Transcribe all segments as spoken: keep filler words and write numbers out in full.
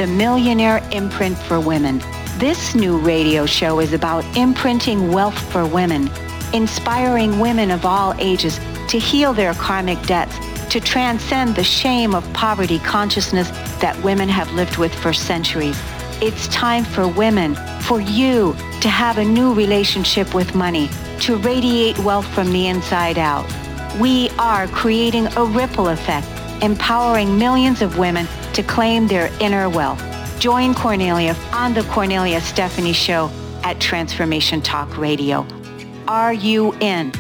the Millionaire Imprint for Women. This new radio show is about imprinting wealth for women, inspiring women of all ages to heal their karmic debts, to transcend the shame of poverty consciousness that women have lived with for centuries. It's time for women, for you, to have a new relationship with money, to radiate wealth from the inside out. We are creating a ripple effect, empowering millions of women to claim their inner wealth. Join Cornelia on the Cornelia Stephanie Show at Transformation Talk Radio. Are you in?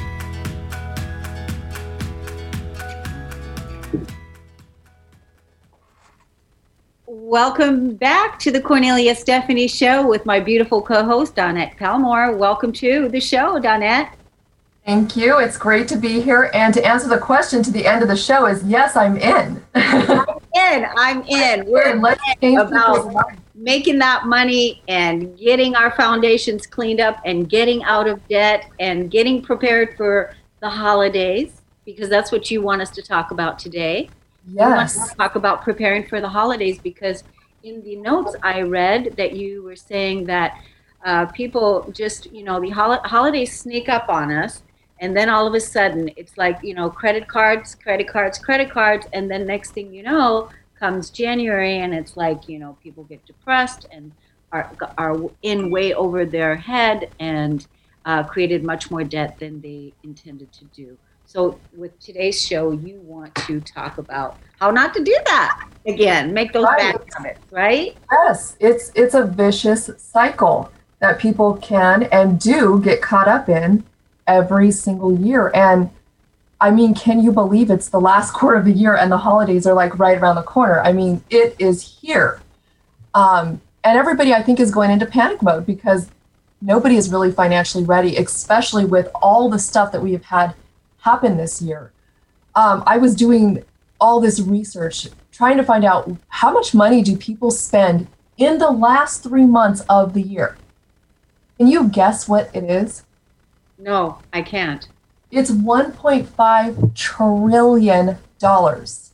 Welcome back to the Cornelia Stephanie Show with my beautiful co-host, Donette Palmore. Welcome to the show, Donette. Thank you. It's great to be here. And to answer the question to the end of the show is, yes, I'm in. I'm in. I'm in. We're Let's in about making that money and getting our foundations cleaned up and getting out of debt and getting prepared for the holidays, because that's what you want us to talk about today. Yes. You want us to talk about preparing for the holidays, because in the notes I read that you were saying that uh, people just, you know, the hol- holidays sneak up on us. And then all of a sudden, it's like, you know, credit cards, credit cards, credit cards. And then next thing you know, comes January, and it's like, you know, people get depressed and are are in way over their head and uh, created much more debt than they intended to do. So with today's show, you want to talk about how not to do that again, make those Right. bad habits, right? Yes, it's it's a vicious cycle that people can and do get caught up in every single year. And I mean, can you believe it's the last quarter of the year and the holidays are like right around the corner? I mean, it is here. Um, and everybody, I think, is going into panic mode because nobody is really financially ready, especially with all the stuff that we have had happen this year. Um, I was doing all this research, trying to find out how much money do people spend in the last three months of the year. Can you guess what it is? No, I can't. It's one point five trillion dollars.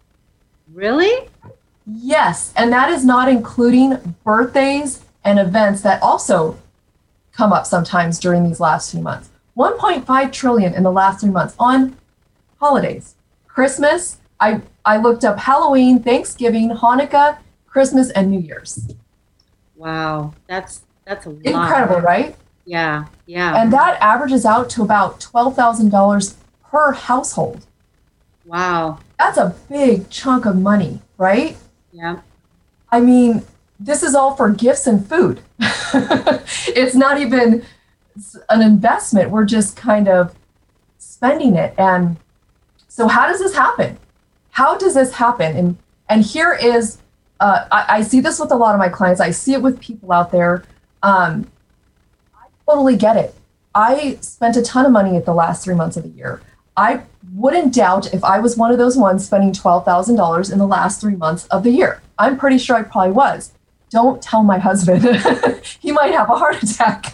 Really? Yes, and that is not including birthdays and events that also come up sometimes during these last few months. one point five trillion in the last three months on holidays. Christmas, I, I looked up Halloween, Thanksgiving, Hanukkah, Christmas, and New Year's. Wow, that's that's a lot. Incredible, right? Yeah, yeah. And that averages out to about twelve thousand dollars per household. Wow. That's a big chunk of money, right? Yeah. I mean, this is all for gifts and food. It's not even an investment. We're just kind of spending it. And so how does this happen? How does this happen? And and here is, uh, I, I see this with a lot of my clients. I see it with people out there. Um, I totally get it. I spent a ton of money at the last three months of the year. I wouldn't doubt if I was one of those ones spending twelve thousand dollars in the last three months of the year. I'm pretty sure I probably was. Don't tell my husband. He might have a heart attack.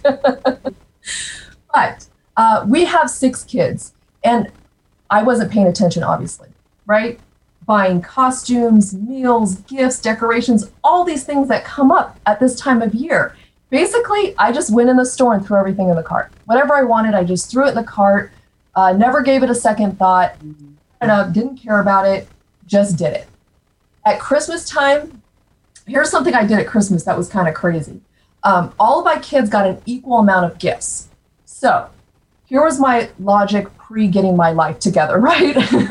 But uh, we have six kids, and I wasn't paying attention, obviously, right? Buying costumes, meals, gifts, decorations, all these things that come up at this time of year. Basically, I just went in the store and threw everything in the cart. Whatever I wanted, I just threw it in the cart, uh, never gave it a second thought, and, uh, didn't care about it, just did it. At Christmas time, here's something I did at Christmas that was kind of crazy. Um, all of my kids got an equal amount of gifts. So here was my logic pre getting my life together, right?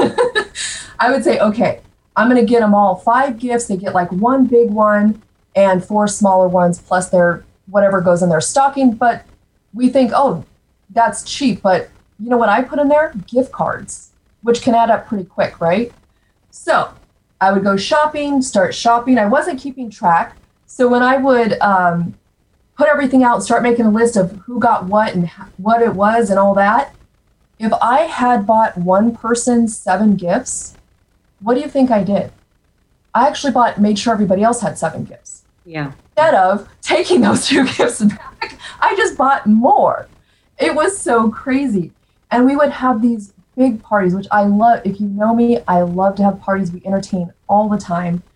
I would say, okay, I'm going to get them all five gifts. They get like one big one and four smaller ones, plus their whatever goes in their stocking. But we think, oh, that's cheap. But you know what I put in there? Gift cards, which can add up pretty quick, right? So I would go shopping, start shopping. I wasn't keeping track. So when I would um, put everything out and start making a list of who got what and what it was and all that, if I had bought one person seven gifts, what do you think I did? I actually bought, made sure everybody else had seven gifts. Yeah. Instead of taking those two gifts back, I just bought more. It was so crazy. And we would have these big parties, which I love. If you know me, I love to have parties. We entertain all the time.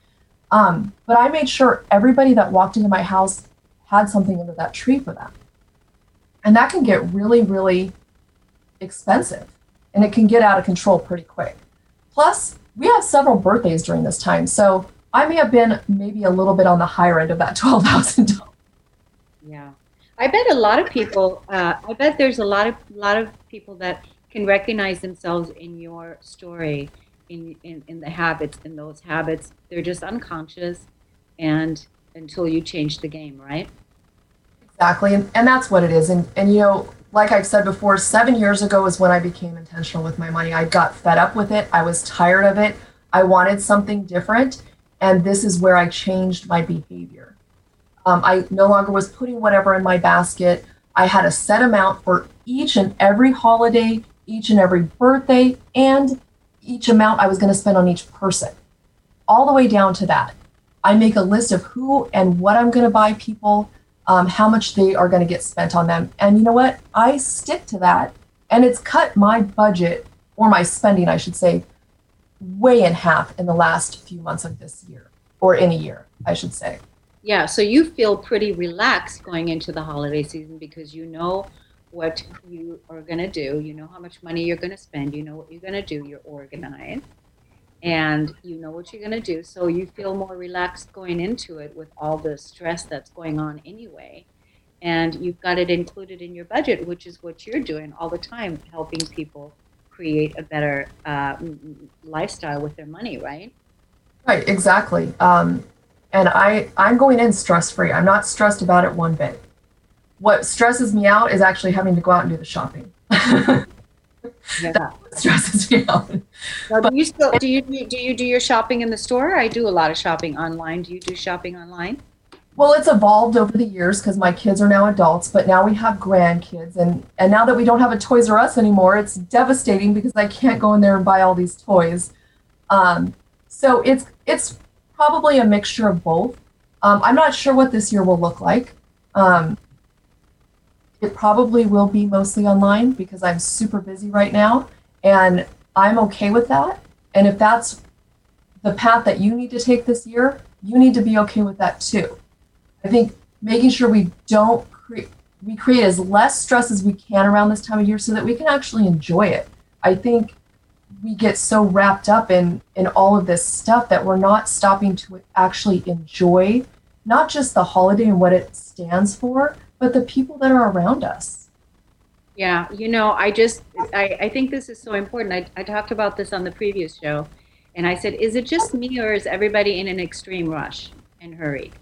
Um, but I made sure everybody that walked into my house had something under that tree for them. And that can get really, really expensive, and it can get out of control pretty quick. Plus, we have several birthdays during this time, so I may have been maybe a little bit on the higher end of that twelve thousand dollars. Yeah, I bet a lot of people. Uh, I bet there's a lot of lot of people that can recognize themselves in your story, in in in the habits, in those habits. They're just unconscious, and until you change the game, right? Exactly, and, and that's what it is. And and you know, like I've said before, seven years ago is when I became intentional with my money. I got fed up with it. I was tired of it. I wanted something different. And this is where I changed my behavior. Um, I no longer was putting whatever in my basket. I had a set amount for each and every holiday, each and every birthday, and each amount I was going to spend on each person, all the way down to that. I make a list of who and what I'm going to buy people, um, how much they are going to get spent on them. And you know what? I stick to that. And it's cut my budget, or my spending, I should say, way in half in the last few months of this year, or in a year, I should say. Yeah, so you feel pretty relaxed going into the holiday season because you know what you are going to do. You know how much money you're going to spend. You know what you're going to do. You're organized. And you know what you're going to do. So you feel more relaxed going into it with all the stress that's going on anyway. And you've got it included in your budget, which is what you're doing all the time, helping people create a better uh, lifestyle with their money, right? Right, exactly. Um, and I, I'm going in stress-free. I'm not stressed about it one bit. What stresses me out is actually having to go out and do the shopping. Yeah. That stresses me out. Now, do you still do you do you do your shopping in the store? I do a lot of shopping online. Do you do shopping online? Well, it's evolved over the years because my kids are now adults, but now we have grandkids. And, and now that we don't have a Toys R Us anymore, it's devastating because I can't go in there and buy all these toys. Um, so it's it's probably a mixture of both. Um, I'm not sure what this year will look like. Um, it probably will be mostly online because I'm super busy right now, and I'm okay with that. And if that's the path that you need to take this year, you need to be okay with that too. I think making sure we don't create, we create as less stress as we can around this time of year so that we can actually enjoy it. I think we get so wrapped up in, in all of this stuff that we're not stopping to actually enjoy not just the holiday and what it stands for, but the people that are around us. Yeah, you know, I just, I, I think this is so important. I, I talked about this on the previous show, and I said, is it just me or is everybody in an extreme rush and hurry?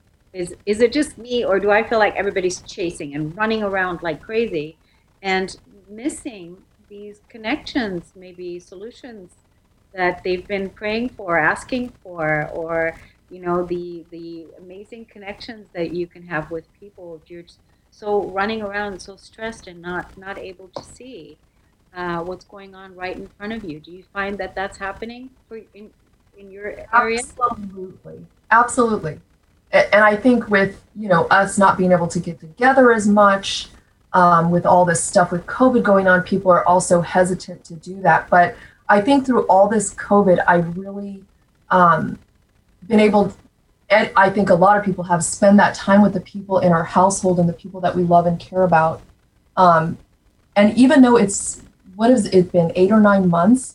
Is is it just me, or do I feel like everybody's chasing and running around like crazy and missing these connections, maybe solutions that they've been praying for, asking for, or, you know, the the amazing connections that you can have with people if you're so running around, so stressed and not, not able to see uh, what's going on right in front of you. Do you find that that's happening for in, in your area? Absolutely. Absolutely. And I think with, you know, us not being able to get together as much, um, with all this stuff with COVID going on, people are also hesitant to do that. But I think through all this COVID, I've really um, been able, and I think a lot of people have, spend that time with the people in our household and the people that we love and care about. Um, and even though it's, what has it been, eight or nine months?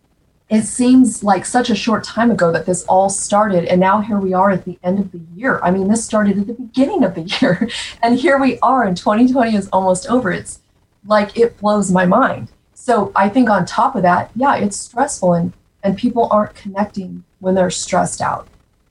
It seems like such a short time ago that this all started, and now here we are at the end of the year. I mean, this started at the beginning of the year, and here we are, and twenty twenty is almost over. It's like, it blows my mind. So I think on top of that, yeah, it's stressful, and, and people aren't connecting when they're stressed out.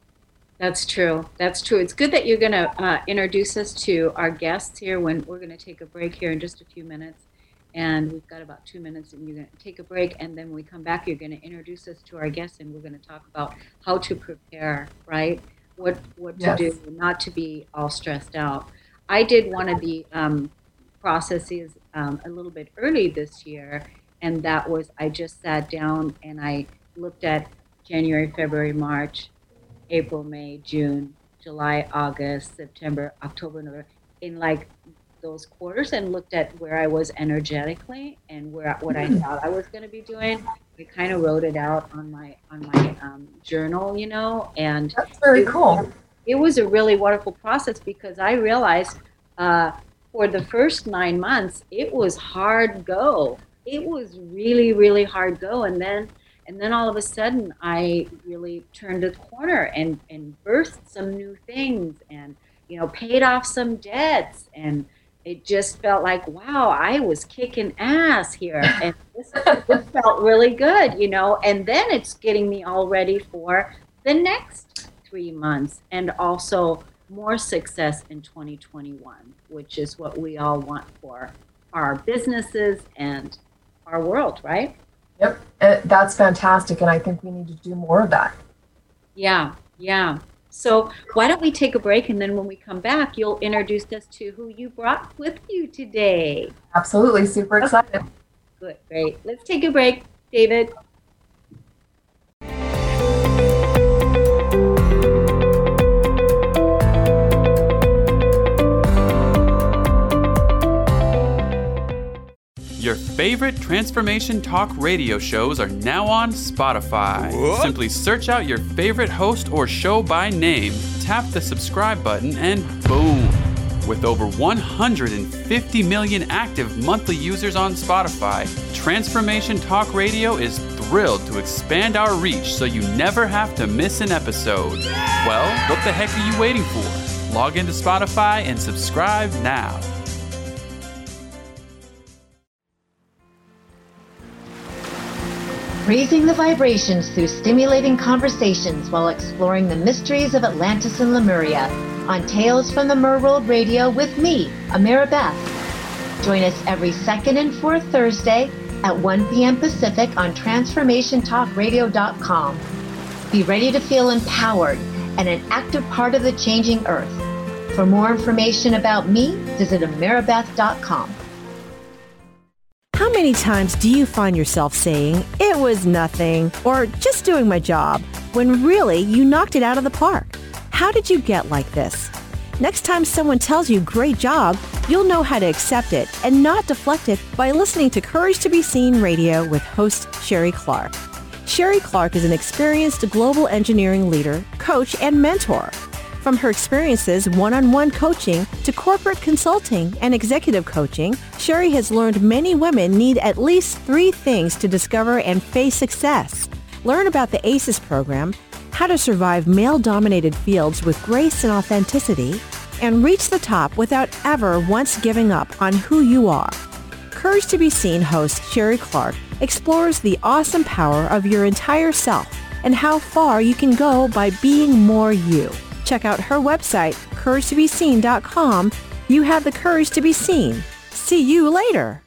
That's true. That's true. It's good that you're going to uh, introduce us to our guests here when we're going to take a break here in just a few minutes. And we've got about two minutes, and you're going to take a break, and then when we come back, you're going to introduce us to our guests, and we're going to talk about how to prepare, right? What what to Yes. do, not to be all stressed out. I did one of the um, processes um, a little bit early this year, and that was I just sat down and I looked at January, February, March, April, May, June, July, August, September, October, November, in like those quarters and looked at where I was energetically and where what I thought I was going to be doing. I kind of wrote it out on my on my um, journal, you know, and that's very it, cool. It was a really wonderful process because I realized uh, for the first nine months it was hard go. It was really, really hard go, and then and then all of a sudden I really turned a corner and and birthed some new things and, you know, paid off some debts, and it just felt like, wow, I was kicking ass here, and this, this felt really good, you know. And then it's getting me all ready for the next three months, and also more success in twenty twenty-one, which is what we all want for our businesses and our world, right? Yep, uh, that's fantastic, and I think we need to do more of that. Yeah, yeah. So why don't we take a break, and then when we come back, you'll introduce us to who you brought with you today. Absolutely, super excited. Good, great. Let's take a break, David. Your favorite Transformation Talk radio shows are now on Spotify. What? Simply search out your favorite host or show by name, tap the subscribe button, and boom! With over one hundred fifty million active monthly users on Spotify, Transformation Talk Radio is thrilled to expand our reach so you never have to miss an episode. Well, what the heck are you waiting for? Log into Spotify and subscribe now. Raising the vibrations through stimulating conversations while exploring the mysteries of Atlantis and Lemuria on Tales from the Merworld Radio with me, Amira Beth. Join us every second and fourth Thursday at one p.m. Pacific on transformation talk radio dot com. Be ready to feel empowered and an active part of the changing earth. For more information about me, visit amira beth dot com. How many times do you find yourself saying, "It was nothing," or "just doing my job," when really you knocked it out of the park? How did you get like this? Next time someone tells you "great job," you'll know how to accept it and not deflect it by listening to Courage to Be Seen Radio with host Sherry Clark. Sherry Clark is an experienced global engineering leader, coach, and mentor. From her experiences one-on-one coaching to corporate consulting and executive coaching, Sherry has learned many women need at least three things to discover and face success. Learn about the ACES program, how to survive male-dominated fields with grace and authenticity, and reach the top without ever once giving up on who you are. Courage to Be Seen host Sherry Clark explores the awesome power of your entire self and how far you can go by being more you. Check out her website, courage to be seen dot com. You have the courage to be seen. See you later.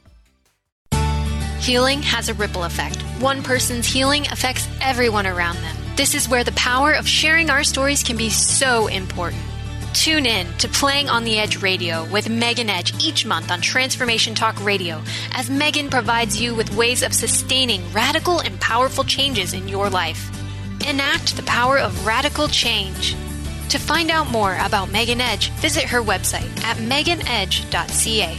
Healing has a ripple effect. One person's healing affects everyone around them. This is where the power of sharing our stories can be so important. Tune in to Playing on the Edge Radio with Megan Edge each month on Transformation Talk Radio, as Megan provides you with ways of sustaining radical and powerful changes in your life. Enact the power of radical change. To find out more about Megan Edge, visit her website at megan edge dot c a.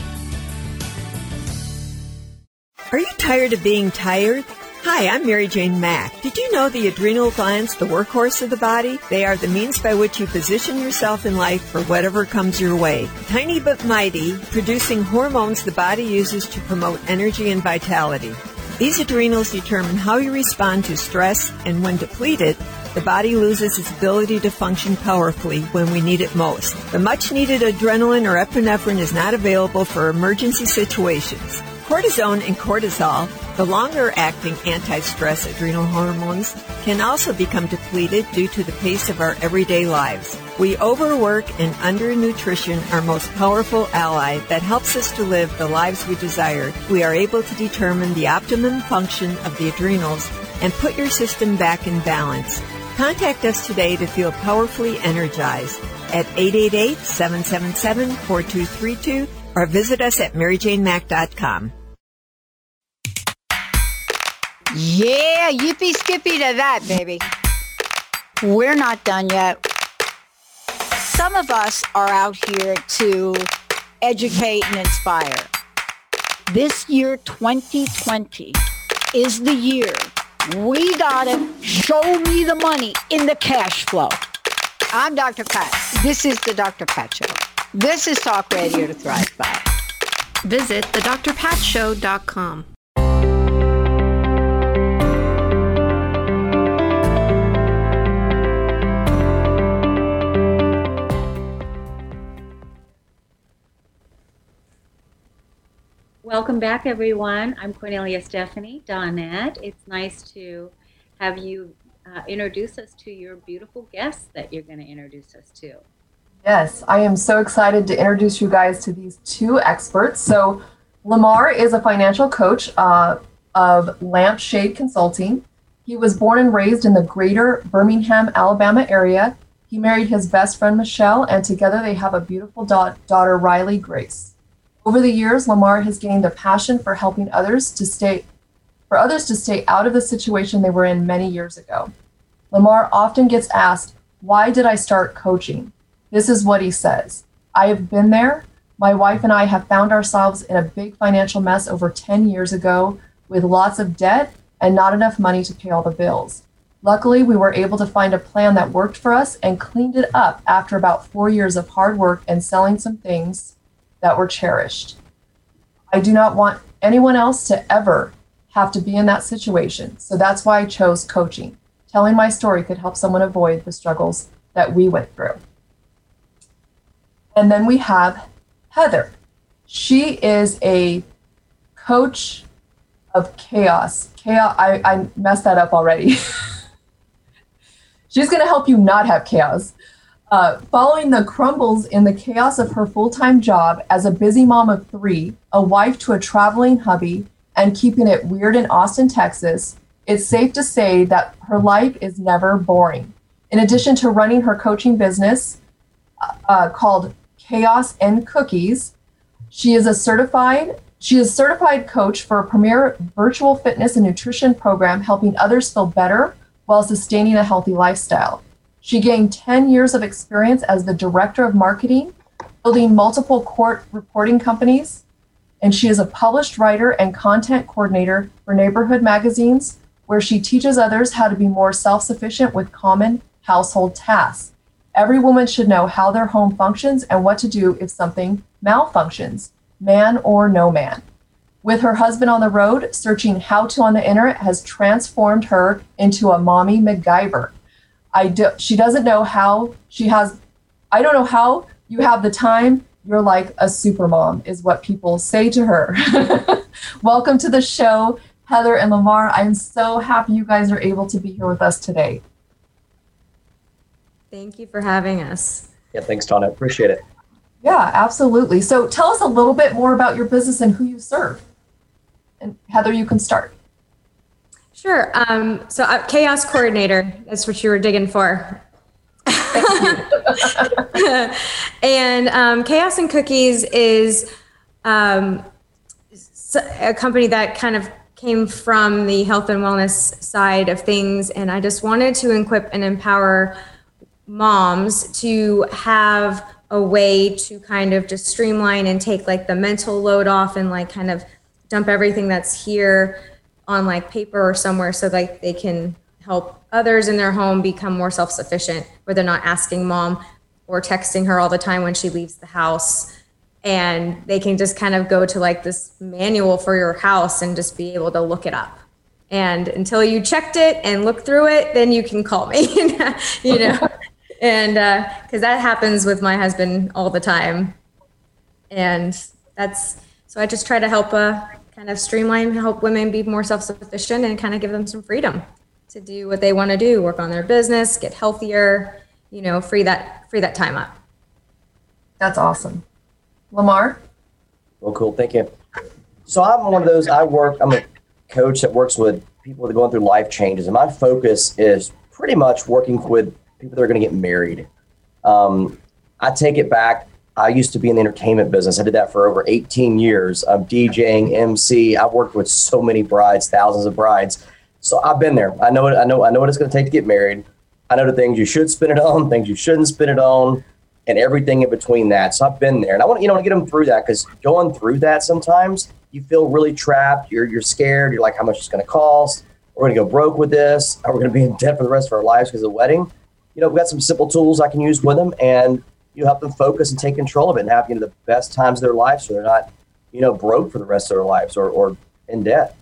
Are you tired of being tired? Hi, I'm Mary Jane Mack. Did you know the adrenal glands, the workhorse of the body? They are the means by which you position yourself in life for whatever comes your way. Tiny but mighty, producing hormones the body uses to promote energy and vitality. These adrenals determine how you respond to stress, and when depleted, the body loses its ability to function powerfully when we need it most. The much-needed adrenaline or epinephrine is not available for emergency situations. Cortisone and cortisol, the longer-acting anti-stress adrenal hormones, can also become depleted due to the pace of our everyday lives. We overwork and undernutrition, our most powerful ally that helps us to live the lives we desire. We are able to determine the optimum function of the adrenals and put your system back in balance. Contact us today to feel powerfully energized at eight eight eight, seven seven seven, four two three two or visit us at mary jane mack dot com. Yeah, yippee skippy to that, baby. We're not done yet. Some of us are out here to educate, and inspire. This year, twenty twenty, is the year we gotta show me the money in the cash flow. I'm Doctor Pat. This is the Doctor Pat Show. This is Talk Radio to Thrive By. Visit the dr pat show dot com. Welcome back, everyone. I'm Cornelia Stephanie Donette. It's nice to have you uh, introduce us to your beautiful guests that you're going to introduce us to. Yes, I am so excited to introduce you guys to these two experts. So Lamar is a financial coach uh, of Lampshade Consulting. He was born and raised in the greater Birmingham, Alabama area. He married his best friend, Michelle, and together they have a beautiful da- daughter, Riley Grace. Over the years, Lamar has gained a passion for helping others to stay, for others to stay out of the situation they were in many years ago. Lamar often gets asked, "Why did I start coaching?" This is what he says. "I have been there. My wife and I have found ourselves in a big financial mess over ten years ago with lots of debt and not enough money to pay all the bills. Luckily, we were able to find a plan that worked for us and cleaned it up after about four years of hard work and selling some things that were cherished. I do not want anyone else to ever have to be in that situation. So that's why I chose coaching. Telling my story could help someone avoid the struggles that we went through." And then we have Heather. She is a coach of chaos. Chaos. I, I messed that up already. She's going to help you not have chaos. Uh, following the crumbles in the chaos of her full-time job as a busy mom of three, a wife to a traveling hubby, and keeping it weird in Austin, Texas, it's safe to say that her life is never boring. In addition to running her coaching business uh, called Chaos and Cookies, she is a certified she is a certified coach for a premier virtual fitness and nutrition program, helping others feel better while sustaining a healthy lifestyle. She gained ten years of experience as the director of marketing, building multiple court reporting companies, and she is a published writer and content coordinator for neighborhood magazines, where she teaches others how to be more self-sufficient with common household tasks. Every woman should know how their home functions and what to do if something malfunctions, man or no man. With her husband on the road, searching how to on the internet has transformed her into a mommy MacGyver. I do, she doesn't know how she has, I don't know how you have the time. You're like a super mom is what people say to her. Welcome to the show, Heather and Lamar. I'm so happy you guys are able to be here with us today. Thank you for having us. Yeah, thanks, Tana. Appreciate it. Yeah, absolutely. So tell us a little bit more about your business and who you serve. And Heather, you can start. Sure. Um, so uh, Chaos Coordinator, that's what you were digging for. And um, Chaos and Cookies is um, a company that kind of came from the health and wellness side of things. And I just wanted to equip and empower moms to have a way to kind of just streamline and take like the mental load off and like kind of dump everything that's here on like paper or somewhere so like they can help others in their home become more self-sufficient, where they're not asking mom or texting her all the time when she leaves the house. And they can just kind of go to like this manual for your house and just be able to look it up. And until you checked it and looked through it, then you can call me, you know, and uh, because that happens with my husband all the time. And that's, so I just try to help uh, kind of streamline, help women be more self-sufficient and kind of give them some freedom to do what they want to do, work on their business, get healthier, you know, free that, free that time up. That's awesome. Lamar? Well, cool. Thank you. So I'm one of those, I work, I'm a coach that works with people that are going through life changes. And my focus is pretty much working with people that are going to get married. Um, I take it back. I used to be in the entertainment business. I did that for over eighteen years. I'm DJing, M C. I've worked with so many brides, thousands of brides. So I've been there. I know it. I know. I know what it's going to take to get married. I know the things you should spend it on, things you shouldn't spend it on. and everything in between that. So I've been there, and I want you know to get them through that, because going through that sometimes you feel really trapped. You're you're scared. You're like, how much it's going to cost? We're going to go broke with this. Are we going to be in debt for the rest of our lives because of the wedding? You know, we've got some simple tools I can use with them, and you help them focus and take control of it and have, you know, the best times of their life, so they're not, you know, broke for the rest of their lives or, or in debt.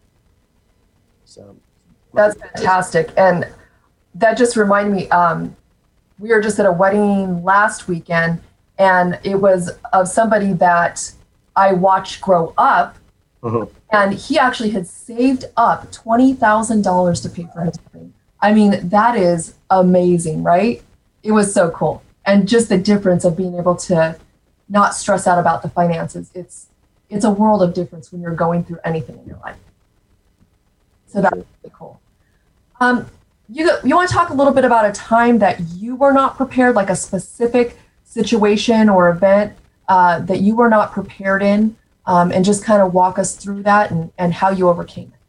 So that's fantastic. And that just reminded me, um, we were just at a wedding last weekend, and it was of somebody that I watched grow up. Mm-hmm. And he actually had saved up twenty thousand dollars to pay for his wedding. I mean, that is amazing, right? It was so cool. And just the difference of being able to not stress out about the finances. It's it's a world of difference when you're going through anything in your life. So that's really cool. Um, you, you want to talk a little bit about a time that you were not prepared, like a specific situation or event uh, that you were not prepared in, um, and just kind of walk us through that and, and how you overcame it.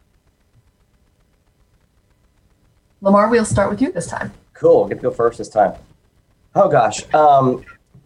Lamar, we'll start with you this time. Cool. Get to go first this time. Oh, gosh. Um,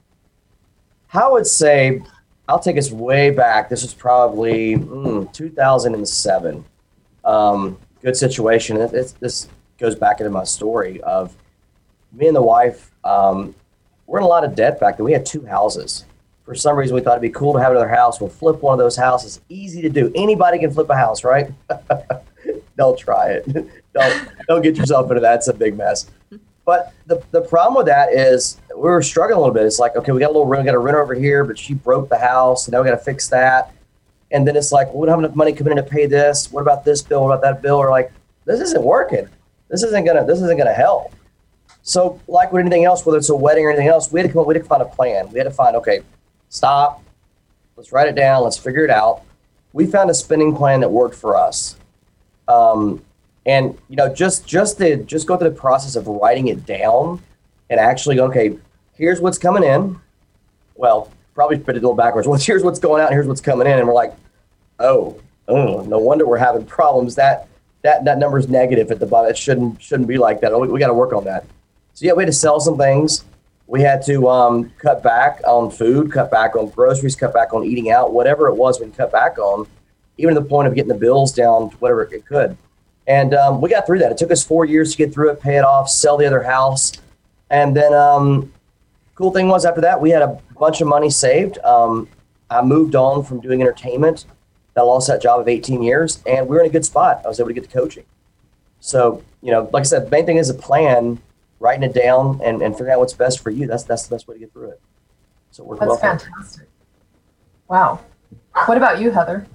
I would say I'll take us way back. This was probably mm, two thousand seven. Um, good situation. It, it's, this goes back into my story of me and the wife. Um, we're in a lot of debt back then. We had two houses. For some reason, we thought it'd be cool to have another house. We'll flip one of those houses. Easy to do. Anybody can flip a house, right? Don't try it. don't don't get yourself into that. It's a big mess. But the the problem with that is we were struggling a little bit. It's like, okay, we got a little rent, we got a renter over here, but she broke the house, and now we got to fix that. And then it's like, well, we don't have enough money coming in to pay this. What about this bill? What about that bill? We're like, this isn't working. This isn't gonna this isn't gonna help. So, like with anything else, whether it's a wedding or anything else, we had to come up, we had to find a plan. We had to find, okay, stop. Let's write it down. Let's figure it out. We found a spending plan that worked for us. Um, and you know, just just the just go through the process of writing it down and actually go, okay, here's what's coming in. Well, probably put it a little backwards. Well, here's what's going out, and here's what's coming in, and we're like, oh, oh, no wonder we're having problems. That that that number's negative at the bottom. It shouldn't shouldn't be like that. Oh, we, we got to work on that. So yeah, we had to sell some things. We had to um, cut back on food, cut back on groceries, cut back on eating out, whatever it was we cut back on, even to the point of getting the bills down to whatever it could. And um, we got through that. It took us four years to get through it, pay it off, sell the other house. And then um, cool thing was after that, we had a bunch of money saved. Um, I moved on from doing entertainment. I lost that job of eighteen years, and we were in a good spot. I was able to get to coaching. So, you know, like I said, the main thing is a plan, writing it down and, and figuring out what's best for you. That's that's the best way to get through it. So it worked well. That's fantastic. Wow. What about you, Heather?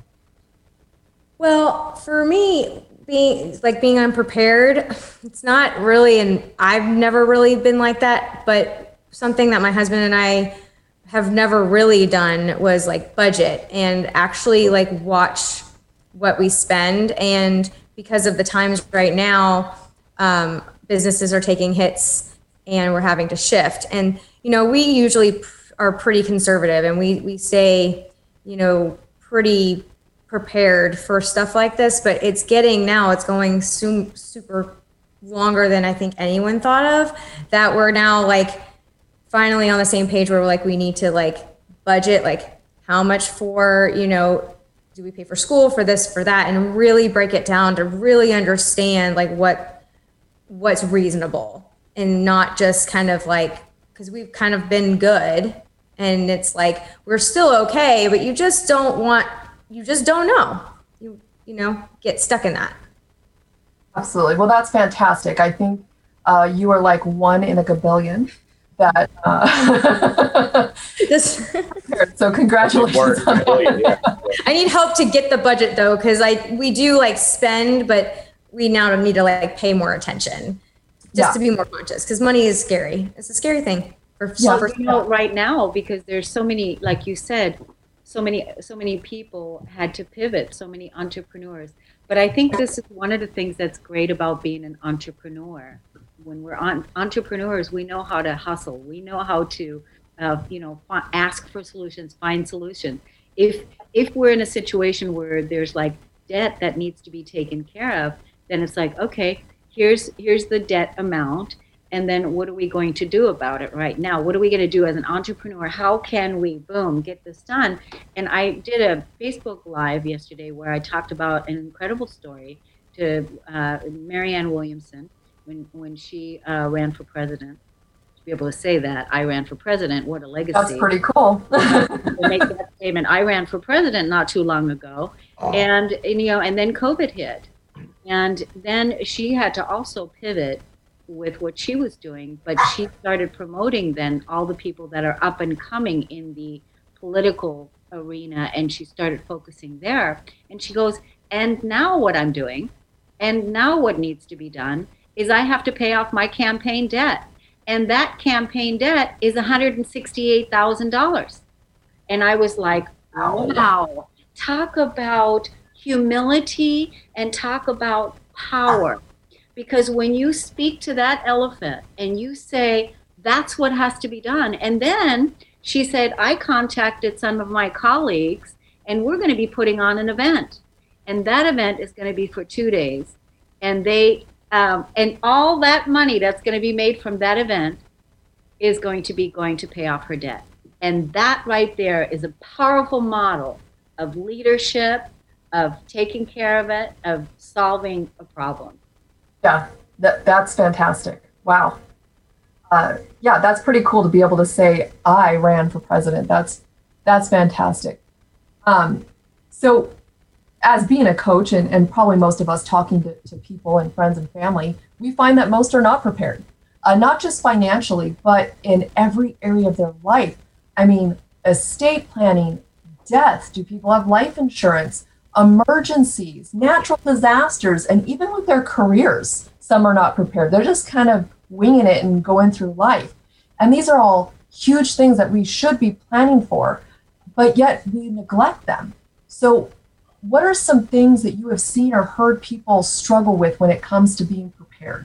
Well, for me, being like being unprepared, it's not really, and I've never really been like that, but something that my husband and I have never really done was like budget and actually like watch what we spend. And because of the times right now, um, businesses are taking hits and we're having to shift. And, you know, we usually are pretty conservative and we, we stay, you know, pretty prepared for stuff like this, but it's getting now, it's going su- super longer than I think anyone thought of, that we're now like finally on the same page where we're like, we need to like budget, like how much for, you know, do we pay for school, for this, for that, and really break it down to really understand like what what's reasonable and not just kind of like, because we've kind of been good and it's like we're still okay, but you just don't want, you just don't know, you you know, get stuck in that. Absolutely. Well, that's fantastic. I think uh, you are like one in a gabillion that uh, this so congratulations on that. I need help to get the budget though, because I we do like spend, but we now need to like pay more attention just yeah. to be more conscious, because money is scary. It's a scary thing for yeah, some you know, right now, because there's so many, like you said, so many so many people had to pivot, so many entrepreneurs. But I think this is one of the things that's great about being an entrepreneur. When we're on, entrepreneurs, we know how to hustle. We know how to, uh, you know, f- ask for solutions, find solutions. If if we're in a situation where there's like debt that needs to be taken care of, then it's like, okay, here's here's the debt amount. And then what are we going to do about it right now? What are we going to do as an entrepreneur? How can we, boom, get this done? And I did a Facebook Live yesterday where I talked about an incredible story to uh, Marianne Williamson when, when she uh, ran for president. To be able to say that, I ran for president, what a legacy. That's pretty cool. To make that statement. I ran for president not too long ago. And, and, you know, and then COVID hit. And then she had to also pivot with what she was doing, but she started promoting then all the people that are up and coming in the political arena, and she started focusing there. And she goes, and now what I'm doing, and now what needs to be done is I have to pay off my campaign debt. And that campaign debt is one hundred sixty-eight thousand dollars. And I was like, wow, talk about humility and talk about power. Because when you speak to that elephant and you say, that's what has to be done. And then she said, I contacted some of my colleagues and we're going to be putting on an event. And that event is going to be for two days. And they, um, and all that money that's going to be made from that event is going to be going to pay off her debt. And that right there is a powerful model of leadership, of taking care of it, of solving a problem. Yeah, that, that's fantastic. Wow. Uh, yeah, that's pretty cool to be able to say, I ran for president. That's that's fantastic. Um, so as being a coach, and, and probably most of us talking to, to people and friends and family, we find that most are not prepared, uh, not just financially, but in every area of their life. I mean, estate planning, death, do people have life insurance? Emergencies, natural disasters, and even with their careers, some are not prepared. They're just kind of winging it and going through life. And these are all huge things that we should be planning for, but yet we neglect them. So what are some things that you have seen or heard people struggle with when it comes to being prepared?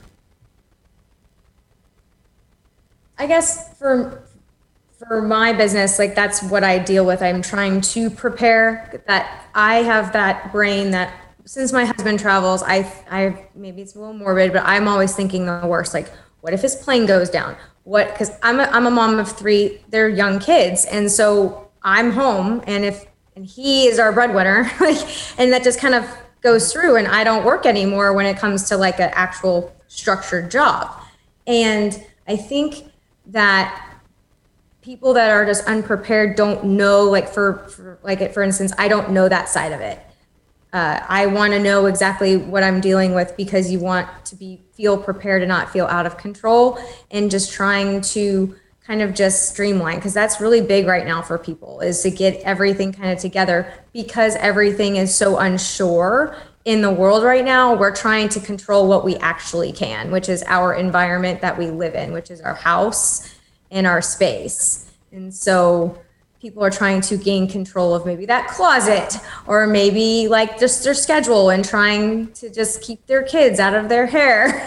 I guess for For my business, like that's what I deal with. I'm trying to prepare that I have that brain that since my husband travels, I, I maybe it's a little morbid, but I'm always thinking the worst. Like, what if his plane goes down? What? Because I'm a, I'm a mom of three. They're young kids, and so I'm home, and if and he is our breadwinner, like, and that just kind of goes through. And I don't work anymore when it comes to like an actual structured job. And I think that people that are just unprepared don't know, like for, for like for instance, I don't know that side of it. Uh, I want to know exactly what I'm dealing with because you want to be feel prepared and not feel out of control, and just trying to kind of just streamline, because that's really big right now for people, is to get everything kind of together, because everything is so unsure in the world right now. We're trying to control what we actually can, which is our environment that we live in, which is our house and our space. And so people are trying to gain control of maybe that closet, or maybe like just their schedule, and trying to just keep their kids out of their hair.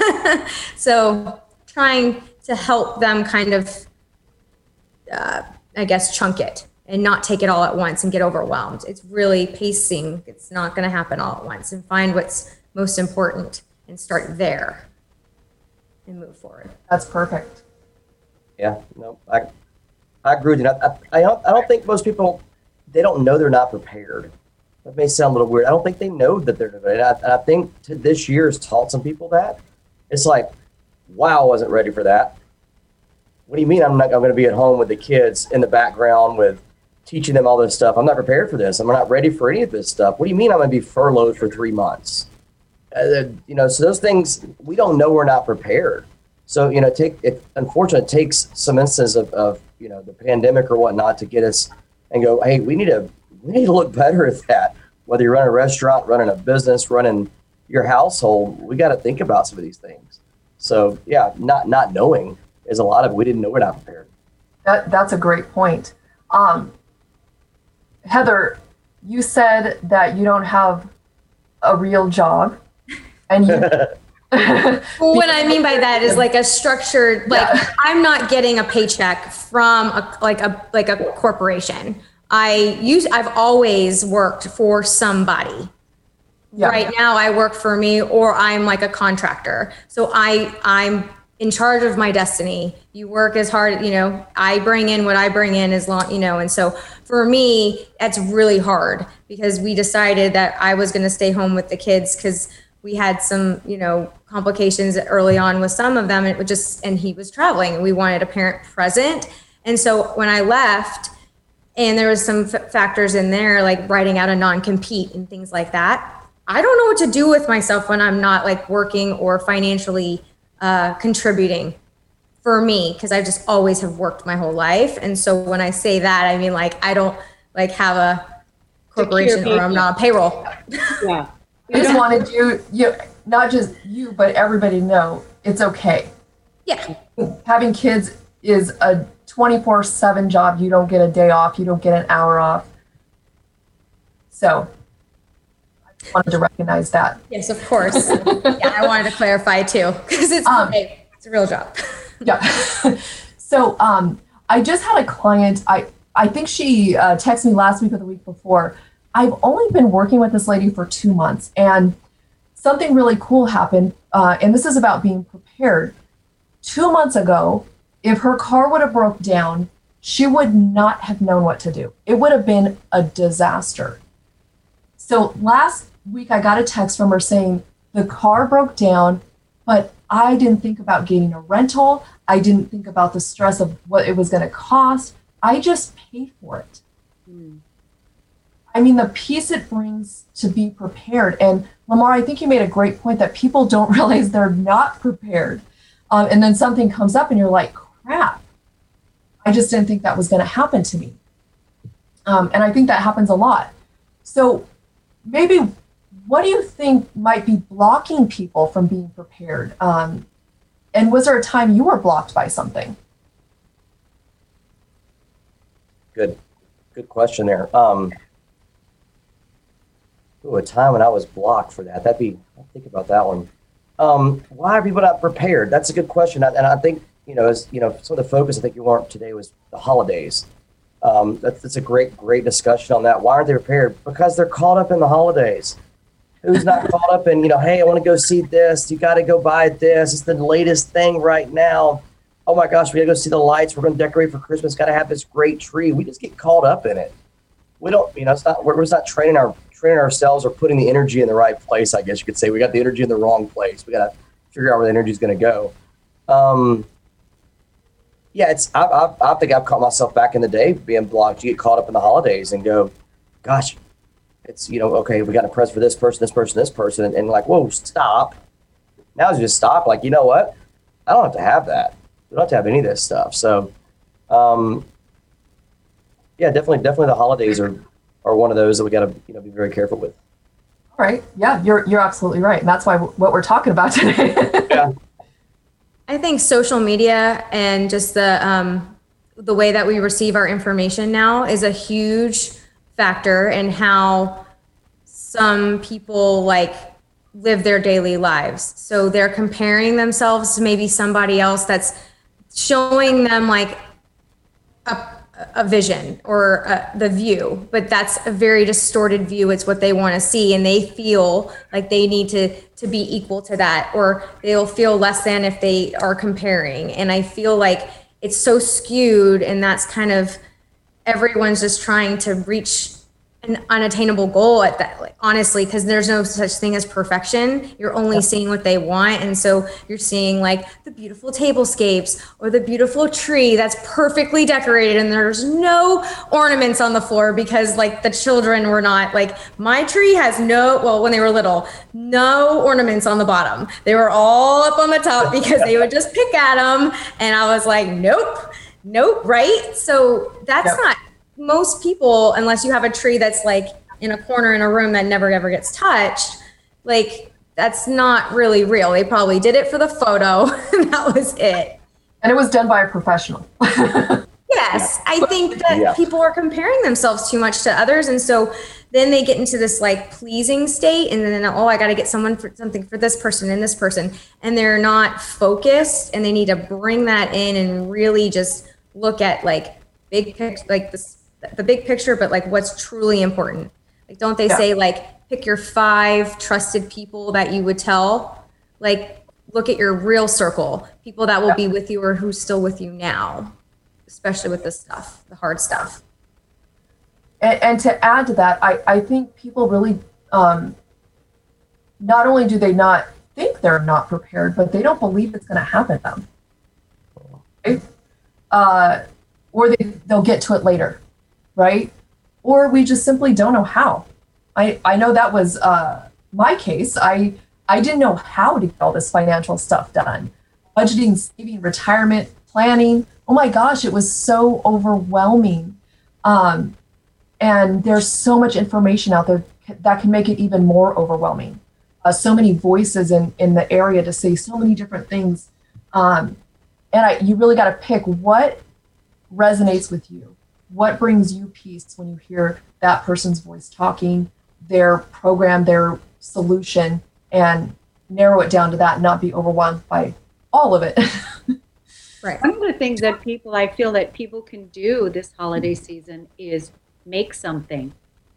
So trying to help them kind of, uh, I guess, chunk it and not take it all at once and get overwhelmed. It's really pacing. It's not going to happen all at once, and find what's most important and start there and move forward. That's perfect. Yeah, no, I, I agree with you. I, I, don't, I don't think most people, they don't know they're not prepared. That may sound a little weird. I don't think they know that they're prepared. I, I think to this year has taught some people that. It's like, wow, I wasn't ready for that. What do you mean I'm not I'm going to be at home with the kids in the background with teaching them all this stuff? I'm not prepared for this. I'm not ready for any of this stuff. What do you mean I'm going to be furloughed for three months? Uh, you know, so those things, we don't know we're not prepared. So, you know, take it, unfortunately, it takes some instances of, of, you know, the pandemic or whatnot to get us and go, hey, we need to we need to look better at that. Whether you're running a restaurant, running a business, running your household, we got to think about some of these things. So, yeah, not not knowing is a lot of, we didn't know we're not prepared. That that's a great point. Um, Heather, you said that you don't have a real job, and you. Well, what I mean by that is like a structured, like yeah. I'm not getting a paycheck from a, like a like a corporation. I use I've always worked for somebody. Yeah. Right now I work for me, or I'm like a contractor. So I I'm in charge of my destiny. You work as hard, you know, I bring in what I bring in as long, you know, and so for me, that's really hard because we decided that I was going to stay home with the kids because we had some, you know, complications early on with some of them. It would just, and he was traveling and we wanted a parent present. And so when I left, and there was some f- factors in there, like writing out a non-compete and things like that, I don't know what to do with myself when I'm not like working or financially uh, contributing for me, because I just always have worked my whole life. And so when I say that, I mean, like, I don't like have a corporation or I'm not on payroll. Yeah. I just wanted you, you, not just you, but everybody to know it's okay. Yeah. Having kids is a twenty-four seven job. You don't get a day off. You don't get an hour off. So I just wanted to recognize that. Yes, of course. Yeah, I wanted to clarify too, because it's, um, okay. It's a real job. Yeah. So um, I just had a client, I, I think she uh, texted me last week or the week before. I've only been working with this lady for two months and something really cool happened. Uh, and this is about being prepared. Two months ago, if her car would have broke down, she would not have known what to do. It would have been a disaster. So last week I got a text from her saying the car broke down, but I didn't think about getting a rental. I didn't think about the stress of what it was going to cost. I just paid for it. Mm. I mean, the peace it brings to be prepared. And Lamar, I think you made a great point that people don't realize they're not prepared. Um, and then something comes up and you're like, crap, I just didn't think that was going to happen to me. Um, and I think that happens a lot. So maybe what do you think might be blocking people from being prepared? Um, and was there a time you were blocked by something? Good, good question there. Um, ooh, a time when I was blocked for that. That'd be, I'll think about that one. Um, why are people not prepared? That's a good question. And I think, you know, as you know, some of the focus I think you want today was the holidays. Um, that's, that's a great, great discussion on that. Why aren't they prepared? Because they're caught up in the holidays. Who's not caught up in, you know, hey, I want to go see this. You got to go buy this. It's the latest thing right now. Oh my gosh, we got to go see the lights. We're going to decorate for Christmas. Got to have this great tree. We just get caught up in it. We don't, you know, it's not, we're, we're just not training our, training ourselves or putting the energy in the right place. I guess you could say we got the energy in the wrong place. We got to figure out where the energy is going to go. Um, yeah, it's, I, I, I think I've caught myself back in the day being blocked. You get caught up in the holidays and go, gosh, it's, you know, okay, we got a press for this person, this person, this person. And, and like, whoa, stop. Now it's just stop. Like, you know what? I don't have to have that. We don't have to have any of this stuff. So, um, yeah, definitely, definitely the holidays are, are one of those that we got to, you know, be very careful with. All right. Yeah, you're, you're absolutely right. And that's why w- what we're talking about today. Yeah. I think social media and just the, um, the way that we receive our information now is a huge factor in how some people like live their daily lives. So they're comparing themselves to maybe somebody else that's showing them like a, a vision or a, the view, but that's a very distorted view. It's what they want to see. And they feel like they need to, to be equal to that, or they'll feel less than if they are comparing. And I feel like it's so skewed, and that's kind of, everyone's just trying to reach an unattainable goal at that, like, honestly, because there's no such thing as perfection. You're only seeing what they want. And so you're seeing like the beautiful tablescapes or the beautiful tree that's perfectly decorated and there's no ornaments on the floor because like the children were not like, my tree has no, well, when they were little, no ornaments on the bottom. They were all up on the top because they would just pick at them. And I was like, nope, nope, right? So that's yep. not, most people, unless you have a tree that's like in a corner in a room that never ever gets touched, like that's not really real. They probably did it for the photo and that was it. And it was done by a professional. Yes, I think that yeah. people are comparing themselves too much to others. And so then they get into this like pleasing state and then, oh, I got to get someone for something for this person and this person. And they're not focused, and they need to bring that in and really just look at like big picture, like this, the big picture, but like what's truly important. Like, don't they yeah. say like, pick your five trusted people that you would tell? Like, look at your real circle, people that will yeah. be with you or who's still with you now, especially with this stuff, the hard stuff. And, and to add to that, I, I think people really, um, not only do they not think they're not prepared, but they don't believe it's going to happen to them. Right? Uh, or they, they'll get to it later, right? Or we just simply don't know how. I, I know that was uh, my case. I I didn't know how to get all this financial stuff done. Budgeting, saving, retirement, planning. Oh my gosh, it was so overwhelming. Um, and there's so much information out there that can make it even more overwhelming. Uh, so many voices in, in the area to say so many different things. Um, and I, you really got to pick what resonates with you. What brings you peace when you hear that person's voice talking, their program, their solution, and narrow it down to that and not be overwhelmed by all of it. Right. One of the things that people, I feel that people can do this holiday season is make something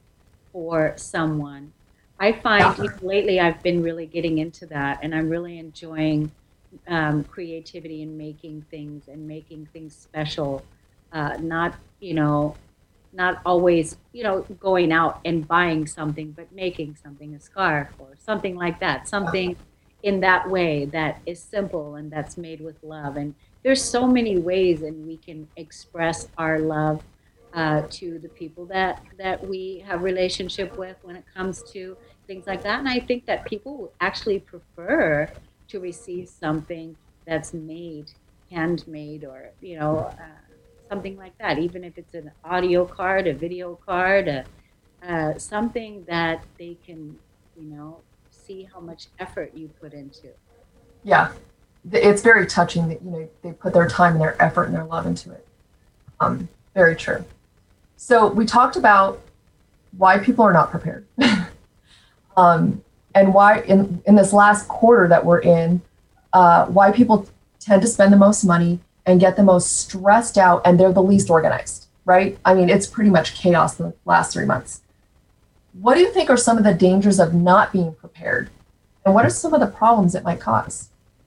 for someone. I find yeah. lately I've been really getting into that, and I'm really enjoying um, creativity and making things and making things special. Uh, not, you know, not always, you know, going out and buying something, but making something, a scarf or something like that, something in that way that is simple and that's made with love. And there's so many ways and we can express our love uh, to the people that, that we have relationship with when it comes to things like that. And I think that people actually prefer to receive something that's made, handmade, or, you know, uh, something like that, even if it's an audio card, a video card, a, uh, something that they can, you know, see how much effort you put into. Yeah, it's very touching that, you know, they put their time and their effort and their love into it. Um, very true. So we talked about why people are not prepared. um, and why in, in this last quarter that we're in, uh, why people tend to spend the most money and get the most stressed out, and they're the least organized, right? I mean, it's pretty much chaos in the last three months. What do you think are some of the dangers of not being prepared? And what are some of the problems it might cause?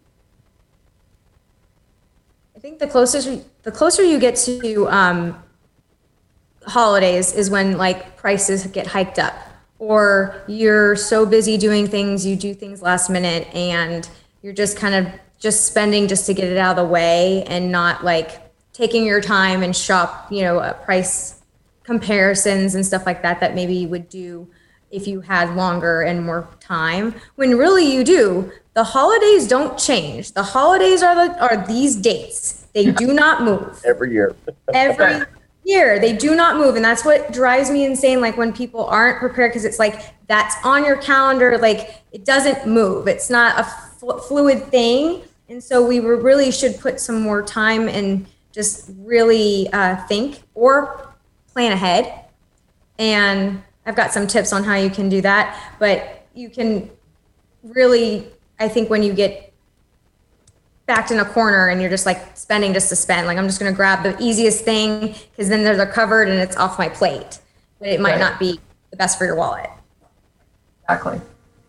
I think the closer, the closer you get to um, holidays is when like prices get hiked up, or you're so busy doing things, you do things last minute, and you're just kind of just spending just to get it out of the way and not like taking your time and shop, you know, uh, price comparisons and stuff like that, that maybe you would do if you had longer and more time, when really you do. The holidays don't change. The holidays are the, are these dates. They do not move. Every year. Every year. They do not move. And that's what drives me insane. Like when people aren't prepared, because it's like, that's on your calendar. Like it doesn't move. It's not a fl- fluid thing. And so we really should put some more time and just really uh, think or plan ahead. And I've got some tips on how you can do that, but you can really, I think when you get backed in a corner and you're just like spending just to spend, like I'm just going to grab the easiest thing because then they're covered and it's off my plate, but it might right. not be the best for your wallet. Exactly.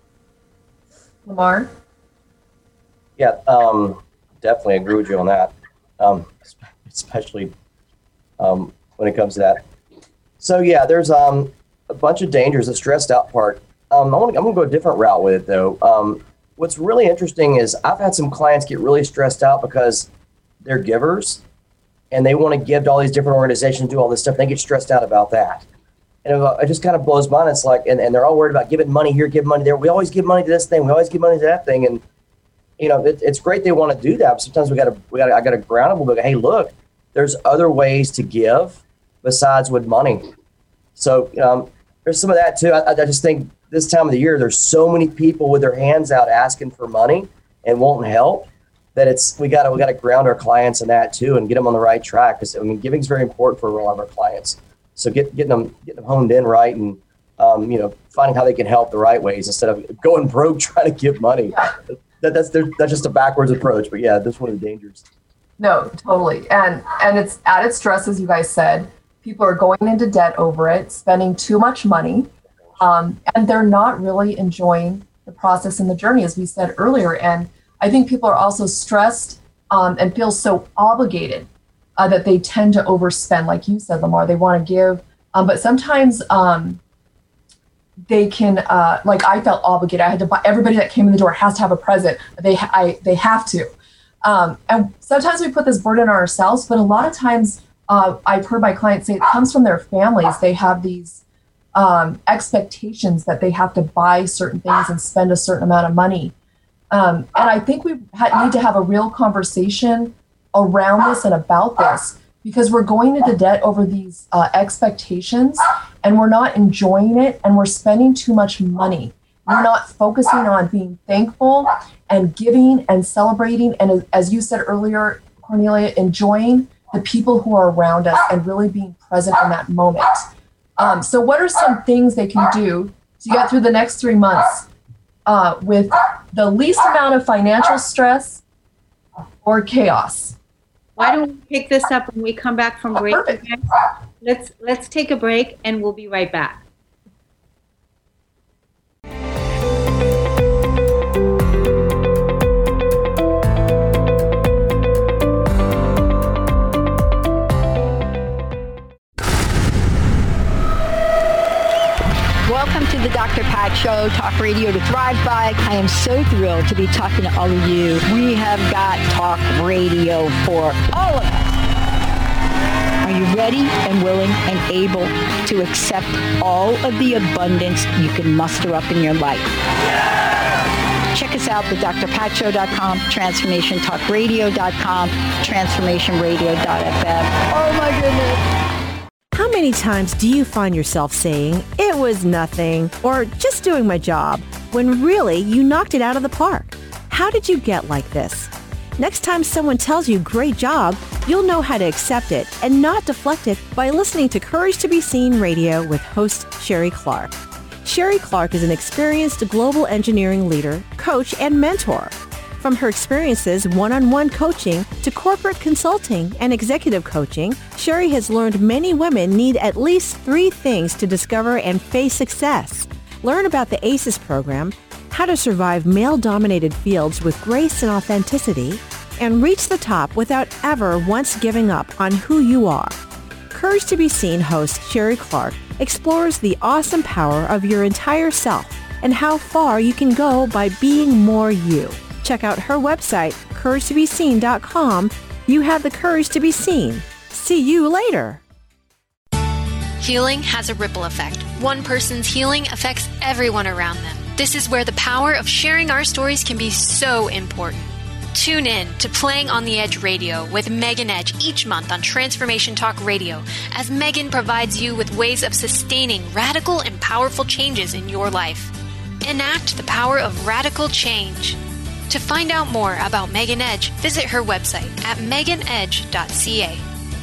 Lamar? Yeah, um, definitely agree with you on that, um, especially um, when it comes to that. So yeah, there's um, a bunch of dangers, the stressed out part. Um, I wanna, I'm going to go a different route with it though. Um, what's really interesting is I've had some clients get really stressed out because they're givers and they want to give to all these different organizations, do all this stuff. And they get stressed out about that. And it just kind of blows my mind. It's like, and, and they're all worried about giving money here, giving money there. We always give money to this thing. We always give money to that thing. And you know, it, it's great they want to do that. But sometimes we got to, we got I got to ground them a little bit. Hey, look, there's other ways to give besides with money. So um, there's some of that too. I, I just think this time of the year, there's so many people with their hands out asking for money and wanting help that it's we got to we got to ground our clients in that too and get them on the right track. Because I mean, giving is very important for a lot of our clients. So get, getting them getting them honed in right and um, you know, finding how they can help the right ways instead of going broke trying to give money. That, that's that's just a backwards approach, but yeah, that's one of the dangers. No, totally, and and it's added stress, as you guys said. People are going into debt over it, spending too much money, um, and they're not really enjoying the process and the journey, as we said earlier. And I think people are also stressed um, and feel so obligated uh, that they tend to overspend. Like you said, Lamar, they want to give, um, but sometimes um, they can, uh, like I felt obligated. I had to buy, everybody that came in the door has to have a present. They, I, they have to. Um, and sometimes we put this burden on ourselves, but a lot of times uh, I've heard my clients say it comes from their families. They have these um, expectations that they have to buy certain things and spend a certain amount of money. Um, and I think we ha- need to have a real conversation around this and about this, because we're going into debt over these uh, expectations and we're not enjoying it, and we're spending too much money. We're not focusing on being thankful and giving and celebrating. And as, as you said earlier, Cornelia, enjoying the people who are around us and really being present in that moment. Um, so what are some things they can do to get through the next three months uh, with the least amount of financial stress or chaos? Why don't we pick this up when we come back from break? Perfect. Let's let's take a break and we'll be right back. Welcome to the Doctor Pat Show, talk radio to thrive by. I am so thrilled to be talking to all of you. We have got talk radio for all of us. Are you ready and willing and able to accept all of the abundance you can muster up in your life? Check us out, the d r pat show dot com, transformation talk radio dot com, transformation radio dot f m. Oh my goodness. How many times do you find yourself saying, it was nothing, or just doing my job, when really you knocked it out of the park? How did you get like this? Next time someone tells you great job, you'll know how to accept it and not deflect it by listening to Courage to Be Seen Radio with host Sherry Clark. Sherry Clark is an experienced global engineering leader, coach, and mentor. From her experiences one-on-one coaching to corporate consulting and executive coaching, Sherry has learned many women need at least three things to discover and face success. Learn about the ACES program, how to survive male-dominated fields with grace and authenticity, and reach the top without ever once giving up on who you are. Courage to Be Seen host Sherry Clark explores the awesome power of your entire self and how far you can go by being more you. Check out her website, courage to be seen dot com. You have the courage to be seen. See you later. Healing has a ripple effect. One person's healing affects everyone around them. This is where the power of sharing our stories can be so important. Tune in to Playing on the Edge Radio with Megan Edge each month on Transformation Talk Radio, as Megan provides you with ways of sustaining radical and powerful changes in your life. Enact the power of radical change. To find out more about Megan Edge, visit her website at megan edge dot c a.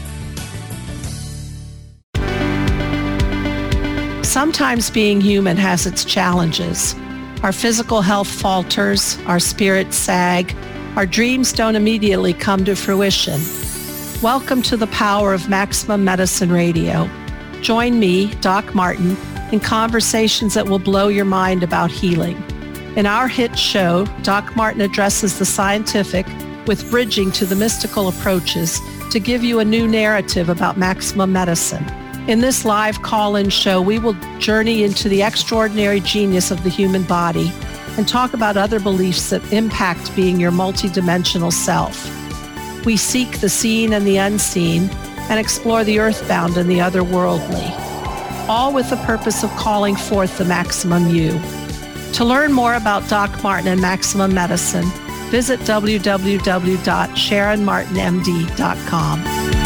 Sometimes being human has its challenges. Our physical health falters, our spirits sag, our dreams don't immediately come to fruition. Welcome to the power of Maximum Medicine Radio. Join me, Doc Martin, in conversations that will blow your mind about healing. In our hit show, Doc Martin addresses the scientific with bridging to the mystical approaches to give you a new narrative about maximum medicine. In this live call-in show, we will journey into the extraordinary genius of the human body and talk about other beliefs that impact being your multidimensional self. We seek the seen and the unseen and explore the earthbound and the otherworldly, all with the purpose of calling forth the maximum you. To learn more about Doc Martin and Maximum Medicine, visit w w w dot sharon martin m d dot com.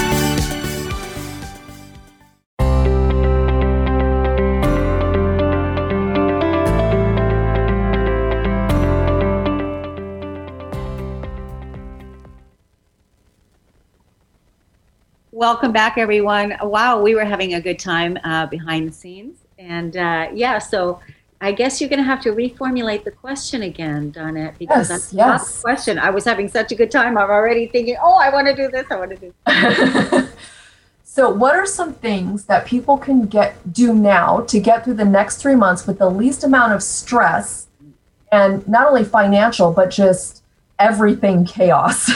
Welcome back, everyone. Wow, we were having a good time uh, behind the scenes. And uh, yeah, so I guess you're going to have to reformulate the question again, Donette, because yes, that's yes. not the question. I was having such a good time. I'm already thinking, oh, I want to do this. I want to do this. So what are some things that people can get do now to get through the next three months with the least amount of stress, and not only financial, but just everything chaos.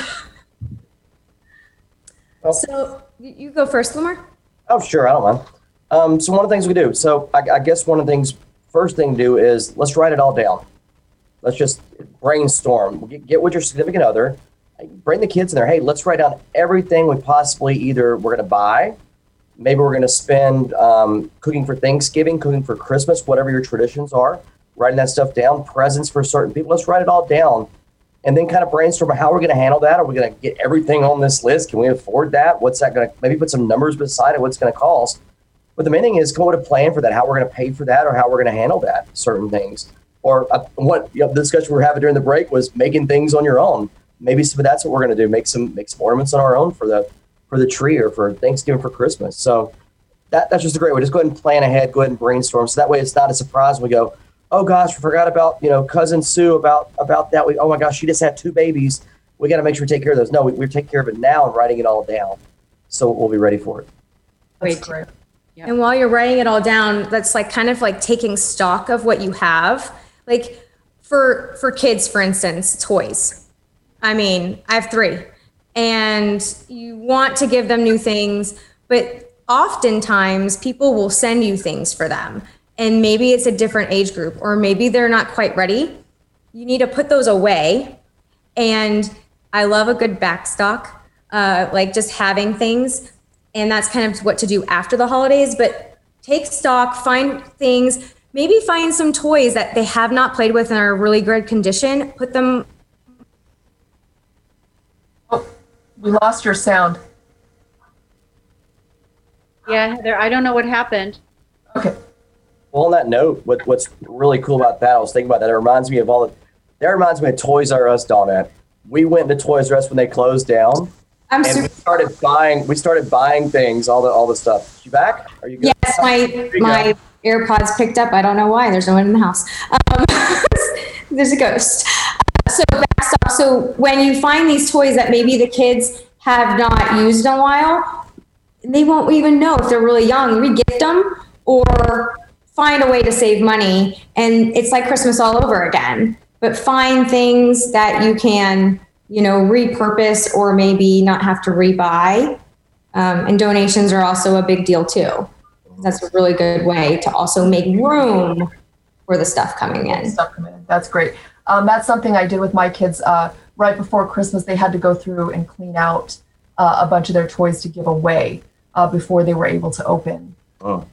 Well, So you go first, Lamar. Oh, sure. I don't mind. Um, so one of the things we do, so I, I guess one of the things, first thing to do is let's write it all down. Let's just brainstorm. Get, get with your significant other. Bring the kids in there. Hey, let's write down everything we possibly either we're going to buy. Maybe we're going to spend um, cooking for Thanksgiving, cooking for Christmas, whatever your traditions are. Writing that stuff down. Presents for certain people. Let's write it all down. And then kind of brainstorm how we're going to handle that. Are we going to get everything on this list? Can we afford that? What's that going to, maybe put some numbers beside it, what's going to cost. But the main thing is come up with a plan for that, how we're going to pay for that or how we're going to handle that, certain things. Or uh, what you know, the discussion we were having during the break was making things on your own. Maybe some, that's what we're going to do, make some make some ornaments on our own for the for the tree or for Thanksgiving, for Christmas. So that that's just a great way. Just go ahead and plan ahead, go ahead and brainstorm. So that way it's not a surprise when we go, oh gosh, we forgot about, you know, cousin Sue about about that. We, oh my gosh, she just had two babies. We got to make sure we take care of those. No, we, we take care of it now and writing it all down. So we'll be ready for it. That's great. Yep. And while you're writing it all down, that's like kind of like taking stock of what you have. Like for for kids, for instance, toys. I mean, I have three, and you want to give them new things, but oftentimes people will send you things for them. And maybe it's a different age group, or maybe they're not quite ready. You need to put those away. And I love a good backstock, uh, like just having things. And that's kind of what to do after the holidays. But take stock, find things, maybe find some toys that they have not played with and are really good condition. Put them. Oh, we lost your sound. Yeah, Heather, I don't know what happened. Okay. Well, on that note, what, what's really cool about that, I was thinking about that. It reminds me of all the, that reminds me of Toys R Us, Dawnette. We went to Toys R Us when they closed down. I'm and super- we started buying, we started buying things, all the, all the stuff. You back? Are you good? Yes, my, my AirPods picked up. I don't know why. There's no one in the house. Um, there's a ghost. Uh, so backstop. So when you find these toys that maybe the kids have not used in a while, they won't even know if they're really young. Re-gift them or find a way to save money. And it's like Christmas all over again. But find things that you can, you know, repurpose or maybe not have to rebuy. Um, and donations are also a big deal too. That's a really good way to also make room for the stuff coming in. Stuff coming in. That's great. Um, that's something I did with my kids uh, right before Christmas. They had to go through and clean out uh, a bunch of their toys to give away uh, before they were able to open. Oh.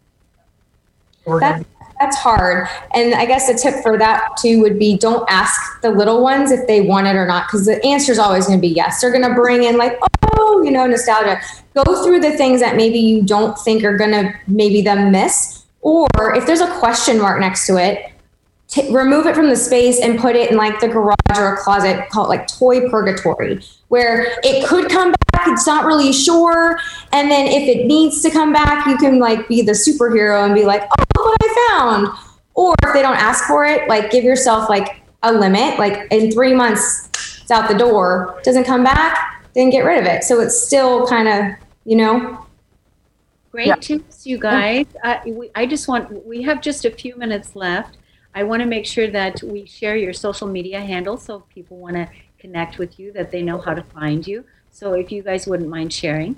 That, that's hard. And I guess the tip for that too would be don't ask the little ones if they want it or not, because the answer is always going to be yes. They're going to bring in like, oh, you know, nostalgia. Go through the things that maybe you don't think are going to maybe them miss. Or if there's a question mark next to it, t- remove it from the space and put it in like the garage or a closet, call it like toy purgatory, where it could come back. It's not really sure. And then if it needs to come back, you can like be the superhero and be like, oh, look what I found. Or if they don't ask for it, like give yourself like a limit, like in three months, it's out the door, doesn't come back, then get rid of it. So it's still kind of, you know. Great Yeah. tips, you guys. Uh, we, I just want, we have just a few minutes left. I want to make sure that we share your social media handle so if people want to connect with you, that they know how to find you. So if you guys wouldn't mind sharing.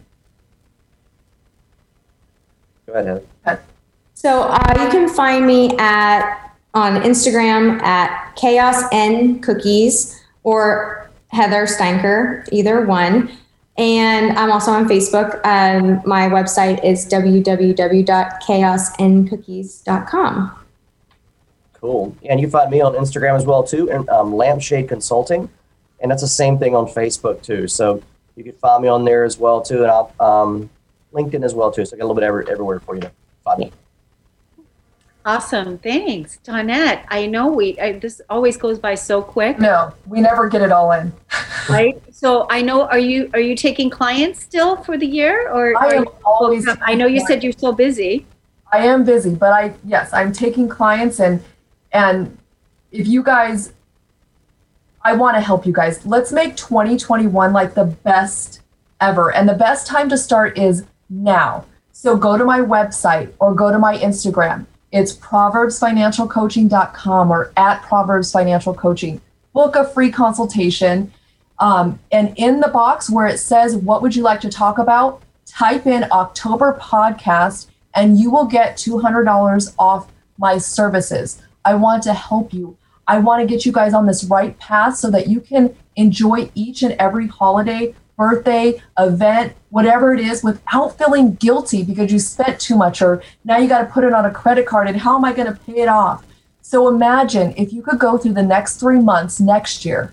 Go ahead, Heather. So uh, you can find me at on Instagram at Chaos N Cookies or Heather Steinker, either one. And I'm also on Facebook. Um, my website is w w w dot chaos n cookies dot com. Cool. And you find me on Instagram as well too, and um, Lampshade Consulting, and that's the same thing on Facebook too. So you can find me on there as well too, and I'll um, LinkedIn as well too. So I got a little bit every, everywhere for you to find me. Awesome. Thanks, Dawnette. I know we, I, this always goes by so quick. No, we never get it all in. Right. So I know, are you, are you taking clients still for the year or? I are am you- always. I know you said you're so busy. I am busy, but I, yes, I'm taking clients and, and if you guys, I want to help you guys. Let's make twenty twenty-one like the best ever. And the best time to start is now. So go to my website or go to my Instagram. It's proverbs financial coaching dot com or at Proverbs Financial Coaching. book a free consultation. Um, and in the box where it says, what would you like to talk about? Type in October podcast and you will get two hundred dollars off my services. I want to help you. I want to get you guys on this right path so that you can enjoy each and every holiday, birthday, event, whatever it is, without feeling guilty because you spent too much or now you got to put it on a credit card and how am I going to pay it off? So imagine if you could go through the next three months next year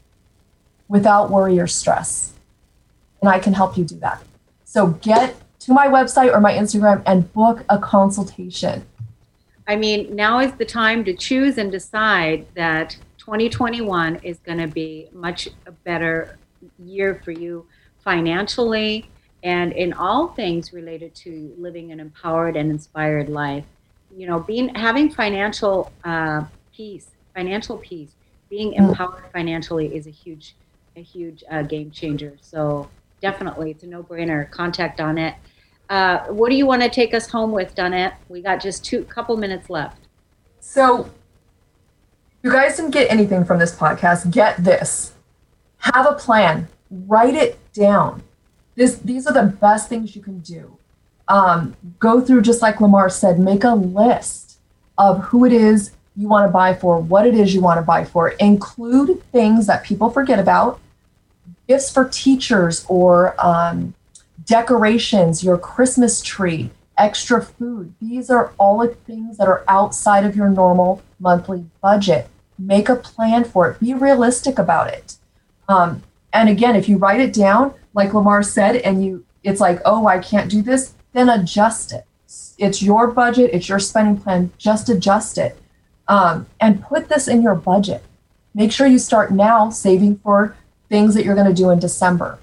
without worry or stress. And I can help you do that. So get to my website or my Instagram and book a consultation. I mean, now is the time to choose and decide that twenty twenty-one is going to be much a better year for you financially and in all things related to living an empowered and inspired life. You know, being having financial uh, peace, financial peace, being empowered financially is a huge, a huge uh, game changer. So definitely, it's a no-brainer. Contact Donette. Uh, what do you want to take us home with, Donette? We got just two couple minutes left. So you guys didn't get anything from this podcast. Get this. Have a plan. Write it down. This, these are the best things you can do. Um, go through, just like Lamar said, make a list of who it is you want to buy for, what it is you want to buy for. Include things that people forget about, gifts for teachers or um, decorations, your Christmas tree, extra food. These are all the things that are outside of your normal monthly budget. Make a plan for it. Be realistic about it. Um, and again, if you write it down, like Lamar said, and you, it's like, oh, I can't do this, then adjust it. It's your budget. It's your spending plan. Just adjust it. Um, and put this in your budget. Make sure you start now saving for things that you're going to do in December.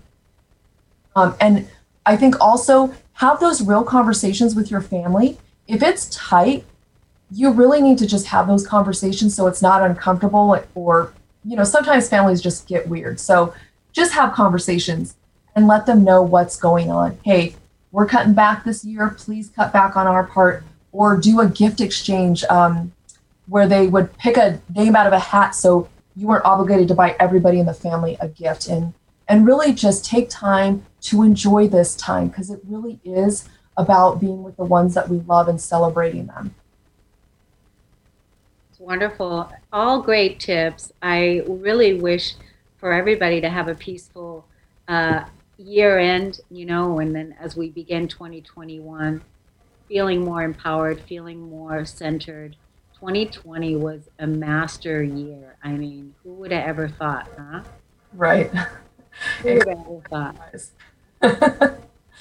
Um, and I think also have those real conversations with your family. If it's tight, you really need to just have those conversations so it's not uncomfortable or, you know, sometimes families just get weird. So just have conversations and let them know what's going on. Hey, we're cutting back this year. Please cut back on our part, or do a gift exchange um, where they would pick a name out of a hat so you weren't obligated to buy everybody in the family a gift. And and really just take time to enjoy this time because it really is about being with the ones that we love and celebrating them. It's wonderful. All great tips. I really wish for everybody to have a peaceful uh, year end, you know, and then as we begin twenty twenty-one, feeling more empowered, feeling more centered. twenty twenty was a master year. I mean, who would have ever thought, huh? Right. Who would have ever thought?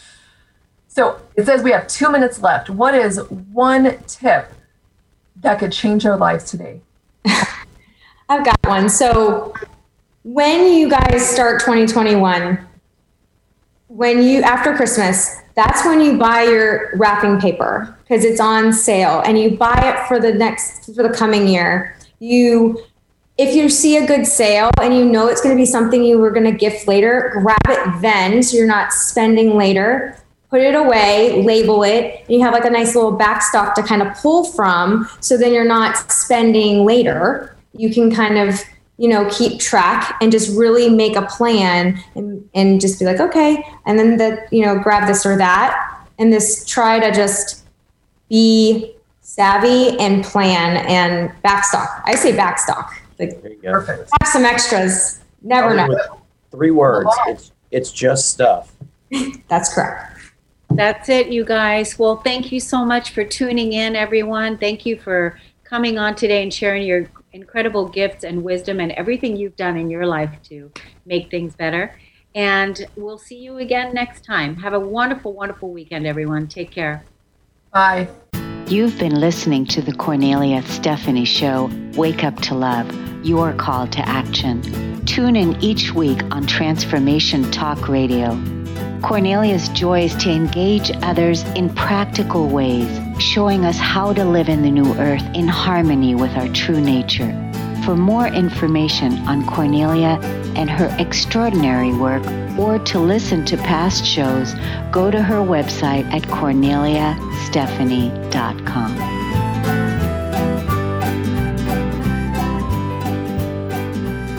So it says we have two minutes left. What is one tip that could change our lives today? I've got one. So when you guys start twenty twenty-one, when you, after Christmas, that's when you buy your wrapping paper because it's on sale and you buy it for the next, for the coming year. You, if you see a good sale and you know it's going to be something you were going to gift later, grab it then so you're not spending later. Put it away, label it, and you have like a nice little backstock to kind of pull from. So then you're not spending later. You can kind of, you know, keep track and just really make a plan and, and just be like, okay. And then the, you know, grab this or that and this, try to just be savvy and plan and backstock. I say backstock. Like, there you go. Perfect. Have some extras. Never know. Three words. It's, it's just stuff. That's correct. That's it, you guys. Well, thank you so much for tuning in, everyone. Thank you for coming on today and sharing your incredible gifts and wisdom and everything you've done in your life to make things better. And we'll see you again next time. Have a wonderful, wonderful weekend, everyone. Take care. Bye. You've been listening to the Cornelia Stephanie Show, Wake Up to Love, your call to action. Tune in each week on Transformation Talk Radio. Cornelia's joy is to engage others in practical ways, showing us how to live in the new earth in harmony with our true nature. For more information on Cornelia and her extraordinary work, or to listen to past shows, go to her website at cornelia stephanie dot com.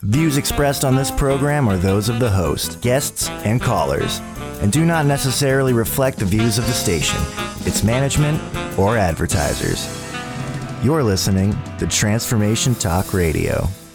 Views expressed on this program are those of the host, guests, and callers, and do not necessarily reflect the views of the station, its management, or advertisers. You're listening to Transformation Talk Radio.